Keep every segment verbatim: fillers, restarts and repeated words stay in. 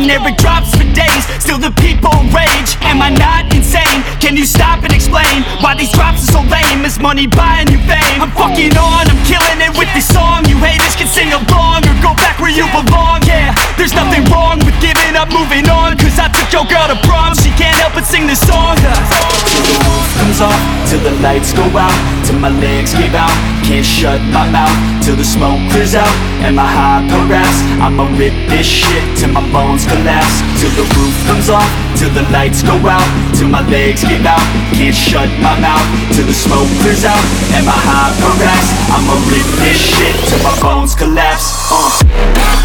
air it drops for days, still the people rage. Am I not insane? Can you stop and explain why these drops are so lame? Is money buying you fame? I'm fucking on, I'm killing it with this song. You haters can sing along or go back where you belong. Yeah, there's nothing wrong with giving up, moving on. Cause I took your girl to prom, she can't help but sing this song. Till the roof comes off, till the lights go out, till my legs give out, can't shut my mouth, till the smoke clears out, and my high parass. I'ma rip this shit till my bones collapse. Till the roof comes off, till the lights go out, till my legs give out, can't shut my mouth, till the smoke clears out, and my high parass. I'ma rip this shit till my bones collapse. uh.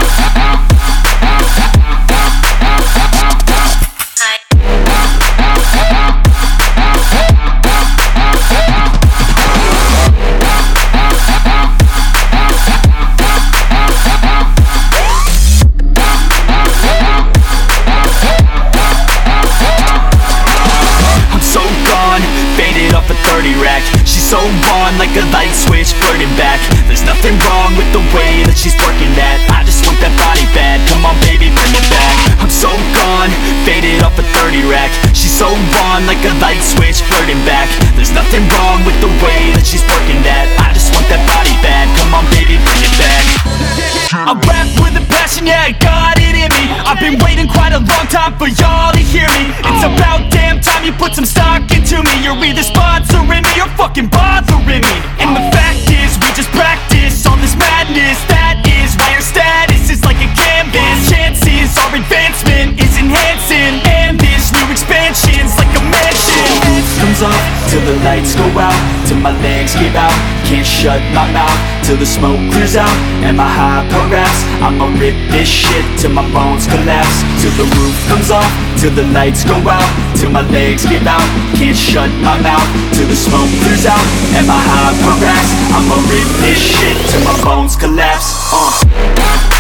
She's so on, like a light switch, flirting back. There's nothing wrong with the way that she's working that. I just want that body bad, come on baby, bring it back. I'm so gone, faded off a thirty rack. She's so on, like a light switch, flirting back. There's nothing wrong with the way that she's working that. I just want that body bad, come on baby, bring it back. I rap with a passion, yeah, I got it in me. I've been waiting quite a long time for y'all to hear me. It's about damn time you put some stock into me. You're either sponsoring me or fucking bothering me. And the fact is, we just practice all this madness. That is why your status is like a canvas. Chances our advancement is enhancing, and this new expansion's like a mansion. Comes off, till the lights go out, till my legs give out, can't shut my mouth, till the smoke clears out, and my high parass. I'ma rip this shit till my bones collapse. Till the roof comes off, till the lights go out, till my legs give out, can't shut my mouth, till the smoke clears out, and my high parass. I'ma rip this shit till my bones collapse. uh.